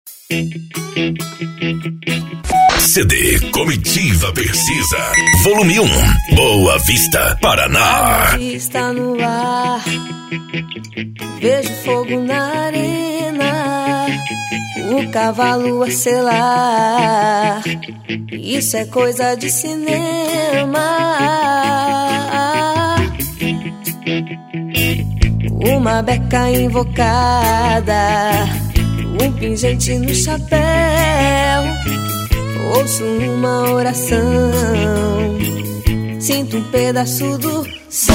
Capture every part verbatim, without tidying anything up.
C D Comitiva Precisa, volume um, Boa Vista, Paraná. A está no ar, vejo fogo na arena, o cavalo a selar, isso é coisa de cinema. Uma beca invocada, um pingente no chapéu, ouço uma oração, sinto um pedaço do céu.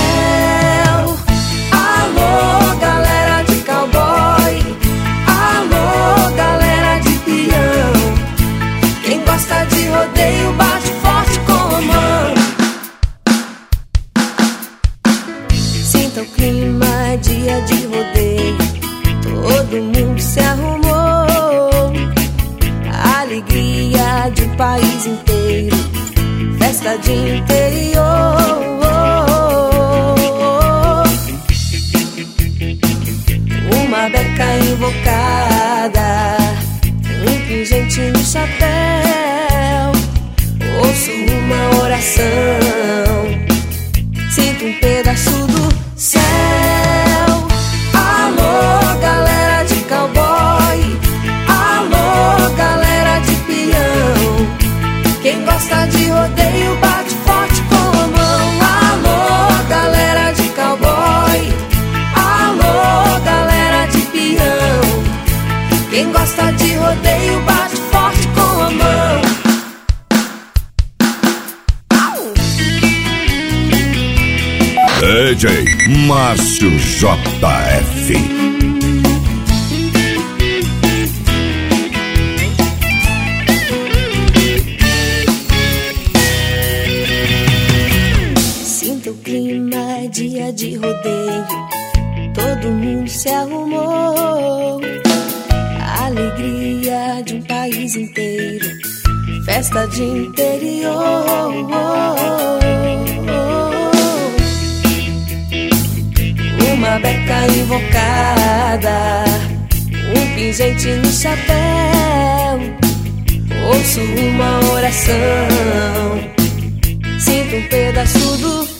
Alô, galera de cowboy, alô, galera de peão, quem gosta de rodeio bate forte com a mão. Sinta o clima, dia de rodeio, todo mundo se arrumou, a alegria de um país inteiro, festa de interior. Uma beca invocada, um pingente no chapéu, ouço uma oração, sinto um pedaço do céu. Alô, galera de cowboy, alô, galera de peão, quem gosta de rodeio bate forte com a mão. Alô, galera de cowboy, alô, galera de peão, quem gosta de rodeio bate forte com a mão. D J Márcio J F. Sinta o clima, dia de rodeio, todo mundo se arrumou, a alegria de um país inteiro, festa de interior. Uma beca invocada, um pingente no chapéu, ouço uma oração, sinto um pedaço do